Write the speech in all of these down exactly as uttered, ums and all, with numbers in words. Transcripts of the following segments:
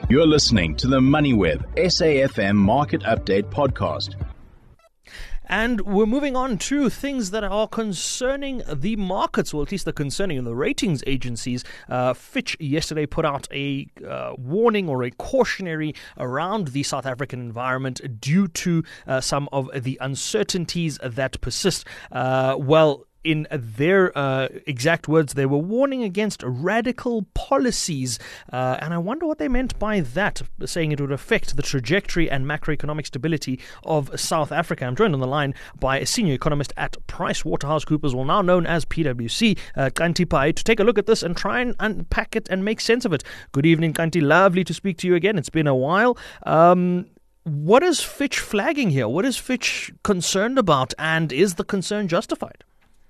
You're listening to the MoneyWeb S A F M Market Update podcast. And we're moving on to things that are concerning the markets, or at least they're concerning the ratings agencies. Uh, Fitch yesterday put out a uh, warning or a cautionary around the South African environment due to uh, some of the uncertainties that persist. Uh, well, in their uh, exact words, they were warning against radical policies. Uh, and I wonder what they meant by that, saying it would affect the trajectory and macroeconomic stability of South Africa. I'm joined on the line by a senior economist at PricewaterhouseCoopers, well now known as P W C, uh, Kanti Pai, to take a look at this and try and unpack it and make sense of it. Good evening, Kanti. Lovely to speak to you again. It's been a while. Um, what is Fitch flagging here? What is Fitch concerned about? And is the concern justified?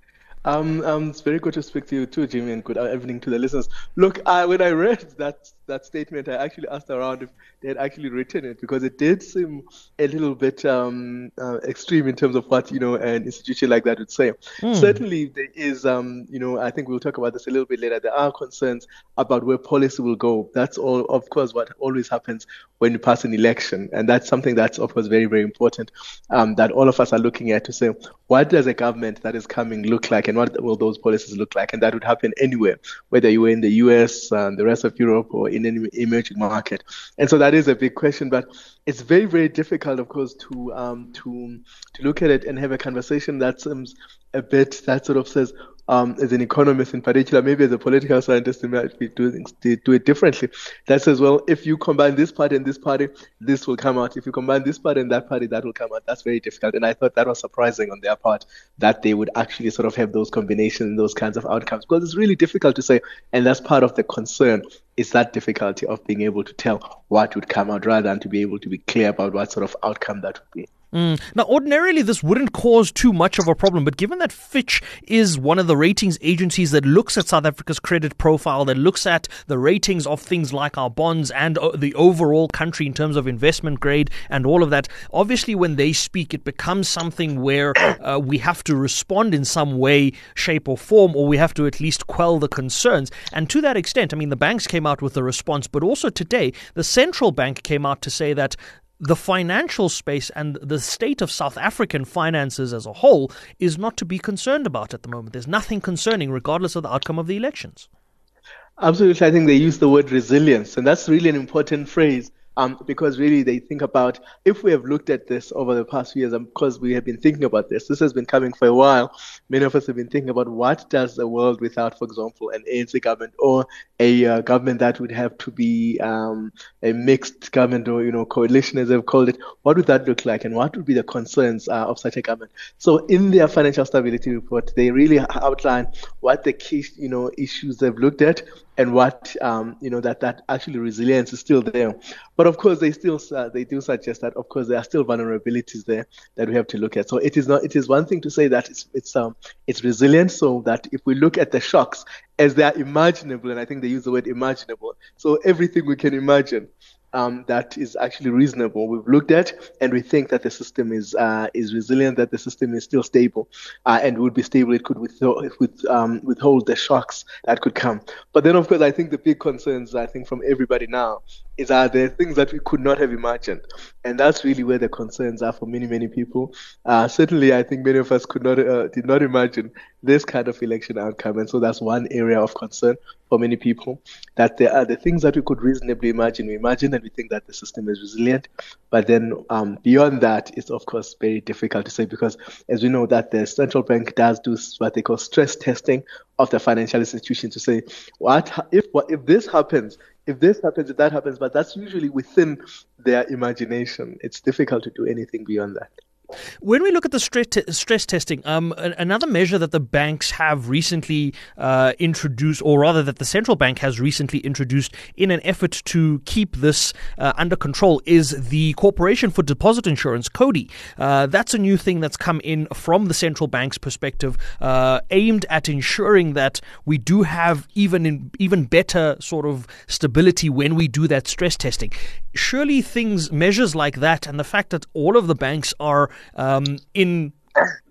Um, um, it's very good to speak to you too, Jimmy, and good evening to the listeners. Look, I, when I read that that statement, I actually asked around if they had actually written it, because it did seem a little bit um, uh, extreme in terms of what, you know, an institution like that would say. Mm. Certainly, there is, um, you know, I think we'll talk about this a little bit later. There are concerns about where policy will go. That's all, of course, what always happens when you pass an election, and that's something that's, of course, very, very important. Um, that all of us are looking at to say, what does a government that is coming look like, and what will those policies look like? And that would happen anywhere, whether you were in the U S, uh, the rest of Europe, or in any emerging market. And so that is a big question, but it's very, very difficult, of course, to um, to to look at it and have a conversation that seems a bit, that sort of says, um, as an economist in particular, maybe as a political scientist, they might be doing do it differently. That says, well, if you combine this party and this party, this will come out. If you combine this party and that party, that will come out. That's very difficult. And I thought that was surprising on their part, that they would actually sort of have those combinations and those kinds of outcomes, because it's really difficult to say. And that's part of the concern, is that difficulty of being able to tell what would come out rather than to be able to be clear about what sort of outcome that would be. Mm. Now, ordinarily, this wouldn't cause too much of a problem, but given that Fitch is one of the ratings agencies that looks at South Africa's credit profile, that looks at the ratings of things like our bonds and uh, the overall country in terms of investment grade and all of that, obviously when they speak, it becomes something where uh, we have to respond in some way, shape or form, or we have to at least quell the concerns. And to that extent, I mean, the banks came out with a response, but also today, the central bank came out to say that the financial space and the state of South African finances as a whole is not to be concerned about at the moment. There's nothing concerning, regardless of the outcome of the elections. Absolutely. I think they use the word resilience, and that's really an important phrase. Um, because really they think about, if we have looked at this over the past few years, and because we have been thinking about this, this has been coming for a while. Many of us have been thinking about, what does the world without, for example, an A N C government, or a uh, government that would have to be um, a mixed government, or, you know, coalition as they've called it, what would that look like, and what would be the concerns uh, of such a government? So in their financial stability report, they really outline what the key, you know, issues they've looked at, and what, um, you know, that, that actually resilience is still there. But of course, they still uh, they do suggest that, of course, there are still vulnerabilities there that we have to look at. So it is not. It is one thing to say that it's it's um it's resilient, so that if we look at the shocks as they are imaginable, and I think they use the word imaginable. So everything we can imagine, Um, that is actually reasonable, we've looked at, and we think that the system is uh, is resilient, that the system is still stable, uh, and would be stable. It could withhold, with, um, withhold the shocks that could come. But then, of course, I think the big concerns, I think, from everybody now is, are there things that we could not have imagined? And that's really where the concerns are for many, many people. Uh, certainly, I think many of us could not uh, did not imagine this kind of election outcome. And so that's one area of concern for many people, that there are the things that we could reasonably imagine. We imagine and we think that the system is resilient. But then um, beyond that, it's, of course, very difficult to say, because as we know that the central bank does do what they call stress testing of the financial institution to say, what if what if this happens, if this happens, if that happens, but that's usually within their imagination. It's difficult to do anything beyond that. When we look at the stress, te- stress testing, um, another measure that the banks have recently uh, introduced, or rather that the central bank has recently introduced in an effort to keep this uh, under control, is the Corporation for Deposit Insurance, CODI. Uh, that's a new thing that's come in from the central bank's perspective, uh, aimed at ensuring that we do have even in, even better sort of stability when we do that stress testing. Surely things, measures like that, and the fact that all of the banks are um, in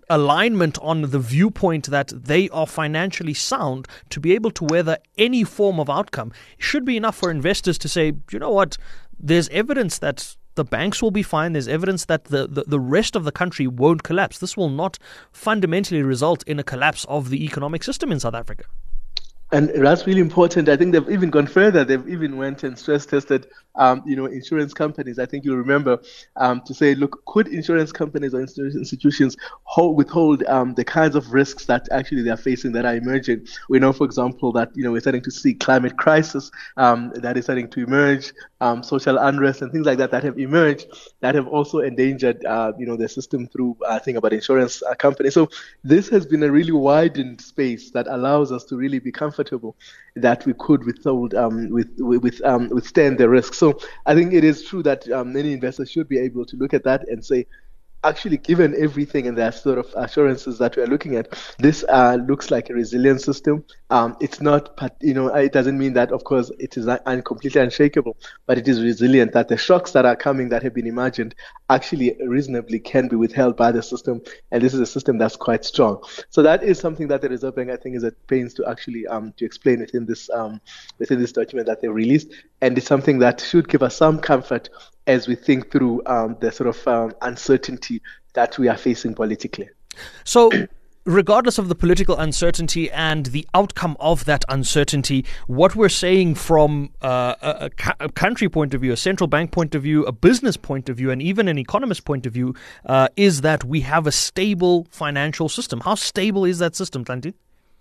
alignment on the viewpoint that they are financially sound to be able to weather any form of outcome should be enough for investors to say, you know what, there's evidence that the banks will be fine. There's evidence that the, the, the rest of the country won't collapse. This will not fundamentally result in a collapse of the economic system in South Africa. And that's really important. I think they've even gone further. They've even went and stress tested, um, you know, insurance companies. I think you'll remember um, to say, look, could insurance companies or institutions hold, withhold um, the kinds of risks that actually they are facing that are emerging? We know, for example, that, you know, we're starting to see climate crisis um, that is starting to emerge, um, social unrest and things like that that have emerged that have also endangered, uh, you know, the system through, I think, about insurance uh, companies. So this has been a really widened space that allows us to really be comfortable that we could withhold, um, with, with, um, withstand the risk. So I think it is true that um, many investors should be able to look at that and say, actually, given everything and the sort of assurances that we are looking at, this uh, looks like a resilient system. Um, it's not, you know, it doesn't mean that, of course, it is un- completely unshakable, but it is resilient, that the shocks that are coming that have been imagined actually reasonably can be withheld by the system. And this is a system that's quite strong. So that is something that the Reserve Bank, I think, is at pains to actually um, to explain within this, um, within this document that they released. And it's something that should give us some comfort as we think through um, the sort of um, uncertainty that we are facing politically. So, regardless of the political uncertainty and the outcome of that uncertainty, what we're saying from uh, a, a country point of view, a central bank point of view, a business point of view, and even an economist point of view, uh, is that we have a stable financial system. How stable is that system, Hlanti?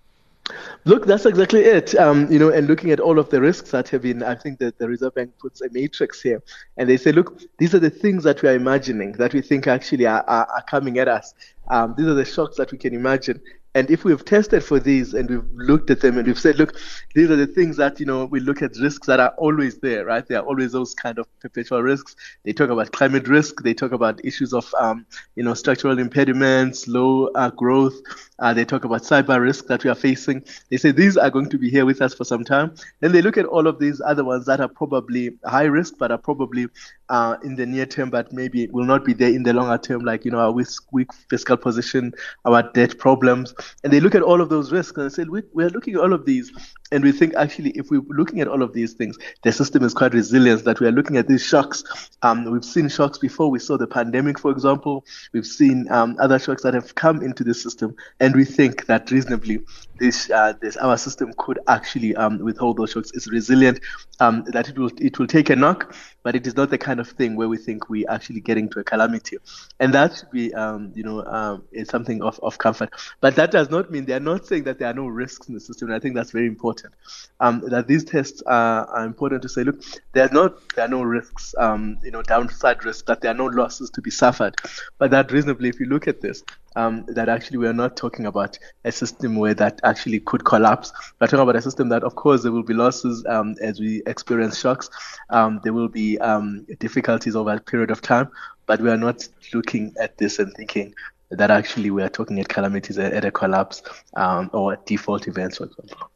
Look, that's exactly it. Um, you know, and looking at all of the risks that have been, I think that the Reserve Bank puts a matrix here, and they say, look, these are the things that we are imagining, that we think actually are, are, are coming at us. Um, these are the shocks that we can imagine. And if we've tested for these and we've looked at them and we've said, look, these are the things that, you know, we look at risks that are always there, right? There are always those kind of perpetual risks. They talk about climate risk. They talk about issues of, um, you know, structural impediments, low uh, growth. Uh, they talk about cyber risk that we are facing. They say these are going to be here with us for some time. Then they look at all of these other ones that are probably high risk, but are probably uh, in the near term, but maybe will not be there in the longer term, like, you know, our weak fiscal position, our debt problems. And they look at all of those risks and they say, we, we are looking at all of these. And we think, actually, if we're looking at all of these things, the system is quite resilient, that we are looking at these shocks. Um, we've seen shocks before. We saw the pandemic, for example. We've seen um, other shocks that have come into the system. And we think that reasonably, this, uh, this our system could actually um, withhold those shocks. It's resilient, um, that it will, it will take a knock, but it is not the kind of thing where we think we actually getting to a calamity. And that should be, um, you know, um, is something of, of comfort. But that does not mean, they are not saying that there are no risks in the system. And I think that's very important. Um, that these tests are, are important to say, look, there are not there are no risks, um, you know, downside risks, that there are no losses to be suffered, but that reasonably, if you look at this, um, that actually we are not talking about a system where that actually could collapse. We're talking about a system that, of course, there will be losses um, as we experience shocks. Um, there will be um, difficulties over a period of time, but we are not looking at this and thinking that actually we are talking at calamities, at a collapse um, or at default events, for example.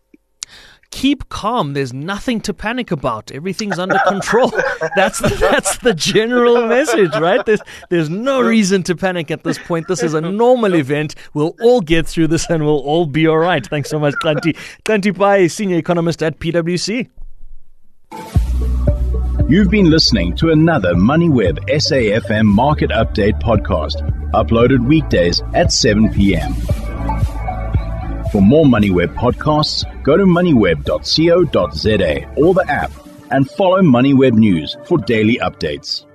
Keep calm. There's nothing to panic about. Everything's under control. That's the, that's the general message, right? There's, there's no reason to panic at this point. This is a normal event. We'll all get through this and we'll all be all right. Thanks so much, Hlanti. Hlanti Pai, Senior Economist at P W C. You've been listening to another MoneyWeb S A F M Market Update podcast, uploaded weekdays at seven p.m. For more MoneyWeb podcasts, go to moneyweb dot co dot za or the app and follow MoneyWeb News for daily updates.